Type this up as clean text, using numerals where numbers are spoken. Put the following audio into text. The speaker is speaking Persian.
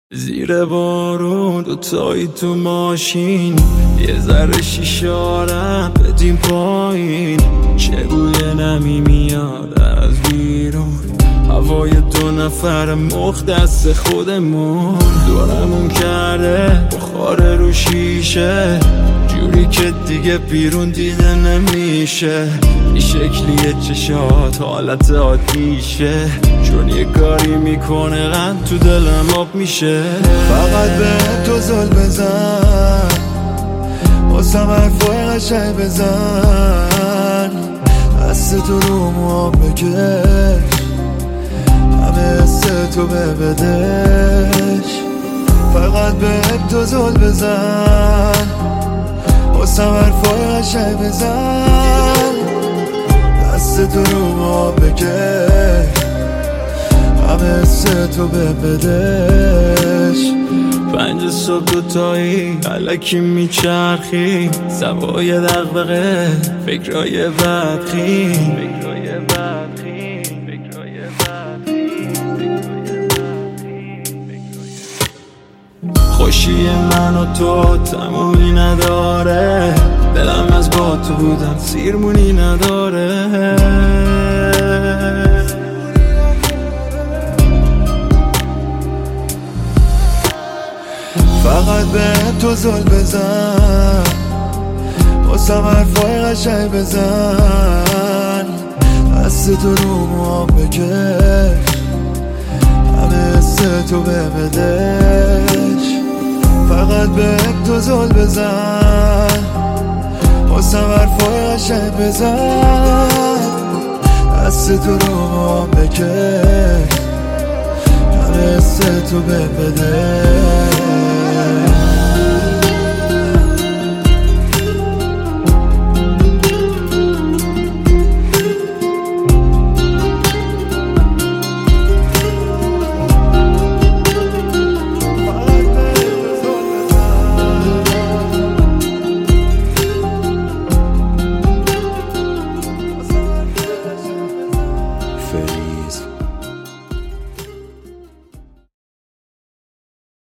زیر بارون دوتایی تو ماشین، یه ذره شیشارم بدیم پایین. چه بوی نمی میاد از بیرون، هوای دو نفر مختص خودمون. دورمون کرده بخار رو شیشه، جوری که دیگه بیرون دیده نمیشه. این شکلیه چشات حالت آتیشه، چون یه کاری میکنه قند تو دلم آب میشه. فقط به تو زل بزن، واسم حرفای قشنگ بزن، دست تو رو موام بکش، همه حس تو ببدش. فقط به تو زل بزن، واسم حرفای قشنگ بزن، دست تو رو موام بکش، همه حس تو ببدش. 5 صبح دوتایی الکی میچرخی، سوای دغدغه فکرای بدخی. خوشی من و تو تمومی نداره، دلم از با تو بودن سیرمونی نداره. فقط به تو زل بزن، واسم حرفای قشنگ بزن، دست تو رو موام بکش، همه حس تو ببدش. فقط به تو زل بزن، واسم حرفای قشنگ بزن، دست تو رو موام بکش، همه حس تو ببدش.